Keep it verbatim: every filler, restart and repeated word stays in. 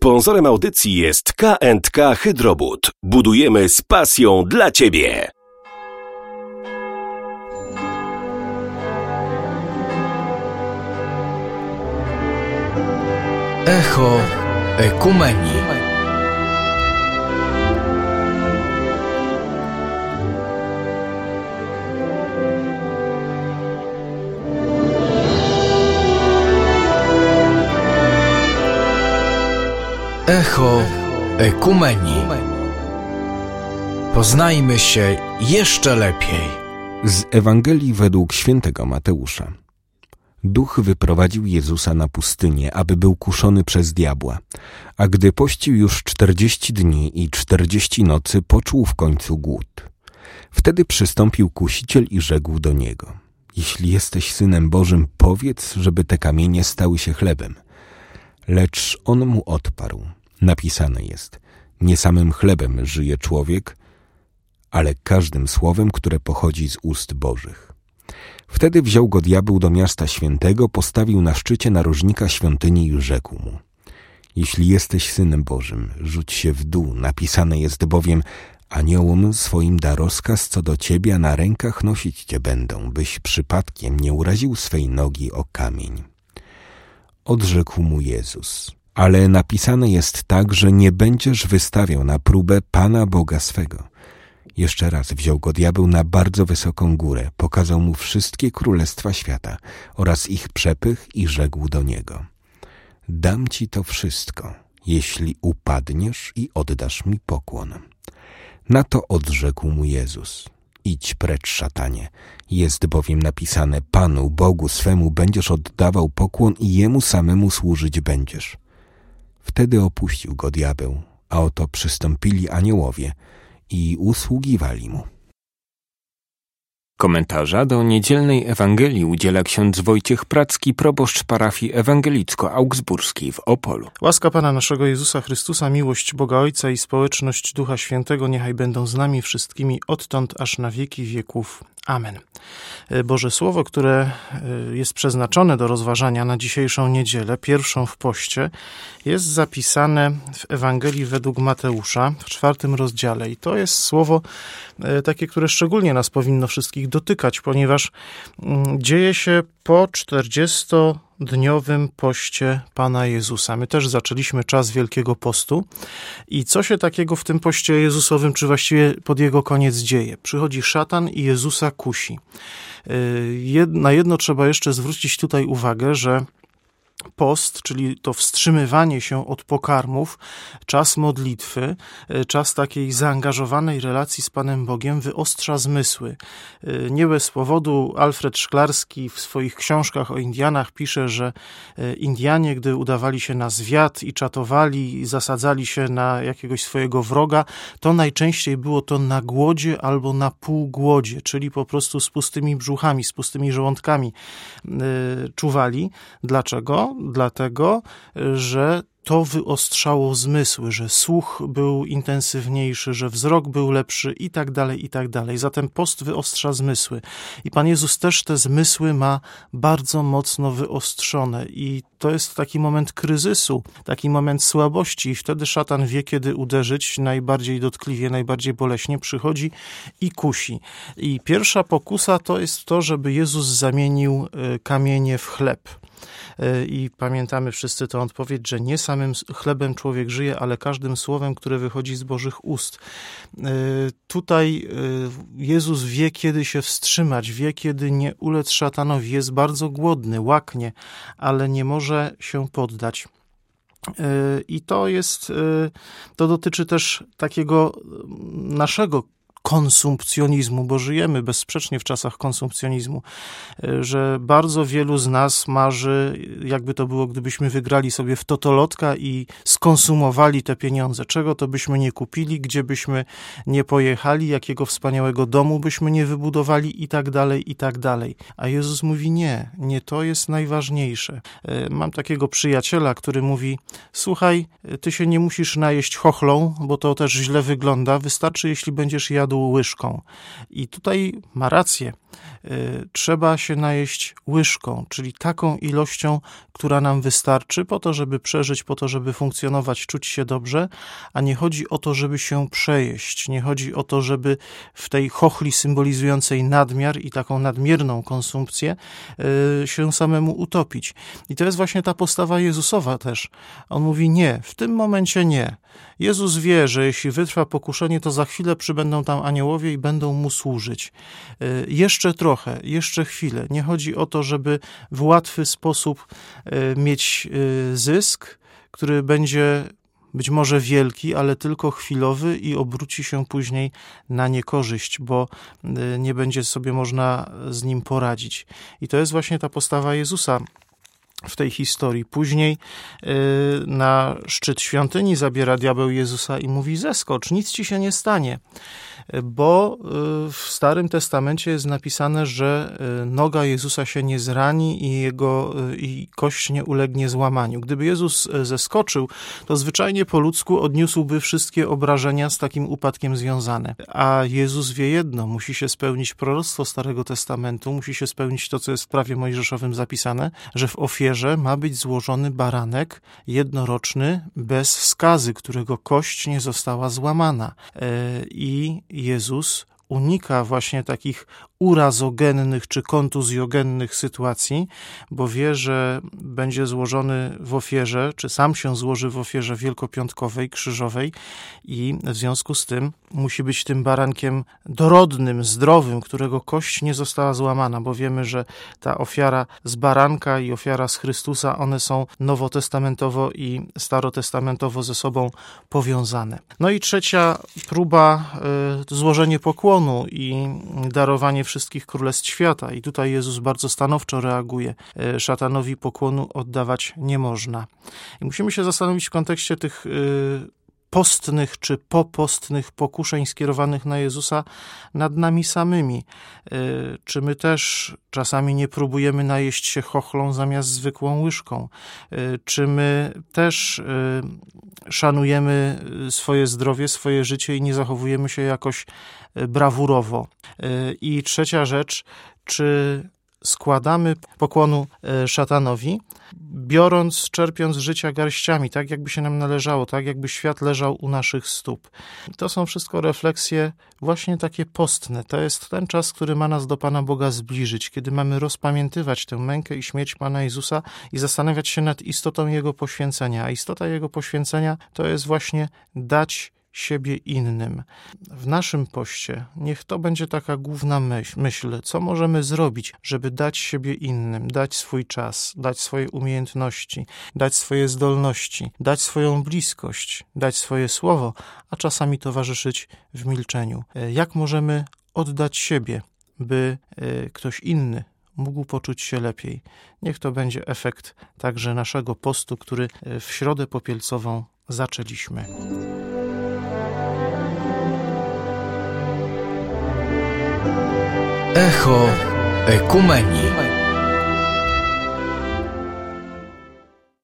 Sponsorem audycji jest K and K Hydrobud. Budujemy z pasją dla Ciebie. Echo Ekumenii. Echo Ekumenii. Poznajmy się jeszcze lepiej. Z Ewangelii według świętego Mateusza. Duch wyprowadził Jezusa na pustynię, aby był kuszony przez diabła. A gdy pościł już czterdzieści dni i czterdzieści nocy, poczuł w końcu głód. Wtedy przystąpił kusiciel i rzekł do niego: Jeśli jesteś Synem Bożym, powiedz, żeby te kamienie stały się chlebem. Lecz on mu odparł: Napisane jest: nie samym chlebem żyje człowiek, ale każdym słowem, które pochodzi z ust Bożych. Wtedy wziął go diabeł do miasta świętego, postawił na szczycie narożnika świątyni i rzekł mu: Jeśli jesteś Synem Bożym, rzuć się w dół. Napisane jest bowiem: aniołom swoim da rozkaz co do ciebie, a na rękach nosić cię będą, byś przypadkiem nie uraził swej nogi o kamień. Odrzekł mu Jezus: ale napisane jest tak, że nie będziesz wystawiał na próbę Pana Boga swego. Jeszcze raz wziął go diabeł na bardzo wysoką górę, pokazał mu wszystkie królestwa świata oraz ich przepych i rzekł do niego: dam ci to wszystko, jeśli upadniesz i oddasz mi pokłon. Na to odrzekł mu Jezus: idź precz, szatanie, jest bowiem napisane: Panu Bogu swemu będziesz oddawał pokłon i Jemu samemu służyć będziesz. Wtedy opuścił go diabeł, a oto przystąpili aniołowie i usługiwali mu. Komentarza do niedzielnej Ewangelii udziela ksiądz Wojciech Pracki, proboszcz parafii ewangelicko-augsburskiej w Opolu. Łaska Pana naszego Jezusa Chrystusa, miłość Boga Ojca i społeczność Ducha Świętego niechaj będą z nami wszystkimi odtąd aż na wieki wieków. Amen. Boże Słowo, które jest przeznaczone do rozważania na dzisiejszą niedzielę, pierwszą w poście, jest zapisane w Ewangelii według Mateusza w czwartym rozdziale. I to jest słowo takie, które szczególnie nas powinno wszystkich dotykać, ponieważ dzieje się po czterdziestodniowym poście Pana Jezusa. My też zaczęliśmy czas Wielkiego Postu i co się takiego w tym poście Jezusowym, czy właściwie pod jego koniec dzieje? Przychodzi szatan i Jezusa kusi. Na jedno trzeba jeszcze zwrócić tutaj uwagę, że post, czyli to wstrzymywanie się od pokarmów, czas modlitwy, czas takiej zaangażowanej relacji z Panem Bogiem wyostrza zmysły. Nie bez powodu Alfred Szklarski w swoich książkach o Indianach pisze, że Indianie, gdy udawali się na zwiat i czatowali i zasadzali się na jakiegoś swojego wroga, to najczęściej było to na głodzie albo na półgłodzie, czyli po prostu z pustymi brzuchami, z pustymi żołądkami czuwali. Dlaczego? Dlatego, że to wyostrzało zmysły, że słuch był intensywniejszy, że wzrok był lepszy i tak dalej, i tak dalej. Zatem post wyostrza zmysły. I Pan Jezus też te zmysły ma bardzo mocno wyostrzone i to jest taki moment kryzysu, taki moment słabości i wtedy szatan wie, kiedy uderzyć najbardziej dotkliwie, najbardziej boleśnie, przychodzi i kusi. I pierwsza pokusa to jest to, żeby Jezus zamienił kamienie w chleb. I pamiętamy wszyscy tę odpowiedź, że nie samym chlebem człowiek żyje, ale każdym słowem, które wychodzi z Bożych ust. Tutaj Jezus wie, kiedy się wstrzymać, wie, kiedy nie ulec szatanowi. Jest bardzo głodny, łaknie, ale nie może się poddać. I to jest, to dotyczy też takiego naszego konsumpcjonizmu, bo żyjemy bezsprzecznie w czasach konsumpcjonizmu, że bardzo wielu z nas marzy, jakby to było, gdybyśmy wygrali sobie w totolotka i skonsumowali te pieniądze. Czego to byśmy nie kupili, gdzie byśmy nie pojechali, jakiego wspaniałego domu byśmy nie wybudowali i tak dalej, i tak dalej. A Jezus mówi nie, nie to jest najważniejsze. Mam takiego przyjaciela, który mówi: słuchaj, ty się nie musisz najeść chochlą, bo to też źle wygląda, wystarczy, jeśli będziesz jadł łyżką. I tutaj ma rację. Trzeba się najeść łyżką, czyli taką ilością, która nam wystarczy po to, żeby przeżyć, po to, żeby funkcjonować, czuć się dobrze, a nie chodzi o to, żeby się przejeść. Nie chodzi o to, żeby w tej chochli symbolizującej nadmiar i taką nadmierną konsumpcję się samemu utopić. I to jest właśnie ta postawa Jezusowa też. On mówi nie, w tym momencie nie. Jezus wie, że jeśli wytrwa pokuszenie, to za chwilę przybędą tam aniołowie i będą mu służyć. Jeszcze trochę, jeszcze chwilę. Nie chodzi o to, żeby w łatwy sposób mieć zysk, który będzie być może wielki, ale tylko chwilowy i obróci się później na niekorzyść, bo nie będzie sobie można z nim poradzić. I to jest właśnie ta postawa Jezusa w tej historii. Później yy, na szczyt świątyni zabiera diabeł Jezusa i mówi: zeskocz, nic ci się nie stanie. Bo w Starym Testamencie jest napisane, że noga Jezusa się nie zrani i jego i kość nie ulegnie złamaniu. Gdyby Jezus zeskoczył, to zwyczajnie po ludzku odniósłby wszystkie obrażenia z takim upadkiem związane. A Jezus wie jedno, musi się spełnić proroctwo Starego Testamentu, musi się spełnić to, co jest w prawie mojżeszowym zapisane, że w ofierze ma być złożony baranek jednoroczny bez skazy, którego kość nie została złamana. I Jezus unika właśnie takich urazogennych czy kontuzjogennych sytuacji, bo wie, że będzie złożony w ofierze, czy sam się złoży w ofierze wielkopiątkowej, krzyżowej i w związku z tym musi być tym barankiem dorodnym, zdrowym, którego kość nie została złamana, bo wiemy, że ta ofiara z baranka i ofiara z Chrystusa, one są nowotestamentowo i starotestamentowo ze sobą powiązane. No i trzecia próba, y, złożenie pokłonu i darowanie wszystkich królestw świata. I tutaj Jezus bardzo stanowczo reaguje. Szatanowi pokłonu oddawać nie można. I musimy się zastanowić w kontekście tych postnych czy popostnych pokuszeń skierowanych na Jezusa nad nami samymi. Czy my też czasami nie próbujemy najeść się chochlą zamiast zwykłą łyżką? Czy my też szanujemy swoje zdrowie, swoje życie i nie zachowujemy się jakoś brawurowo? I trzecia rzecz, czy składamy pokłonu szatanowi, biorąc, czerpiąc życia garściami, tak jakby się nam należało, tak jakby świat leżał u naszych stóp. To są wszystko refleksje właśnie takie postne. To jest ten czas, który ma nas do Pana Boga zbliżyć, kiedy mamy rozpamiętywać tę mękę i śmierć Pana Jezusa i zastanawiać się nad istotą Jego poświęcenia. A istota Jego poświęcenia to jest właśnie dać siebie innym. W naszym poście niech to będzie taka główna myśl, myśl, co możemy zrobić, żeby dać siebie innym, dać swój czas, dać swoje umiejętności, dać swoje zdolności, dać swoją bliskość, dać swoje słowo, a czasami towarzyszyć w milczeniu. Jak możemy oddać siebie, by ktoś inny mógł poczuć się lepiej. Niech to będzie efekt także naszego postu, który w Środę Popielcową zaczęliśmy. Echo Ekumenii.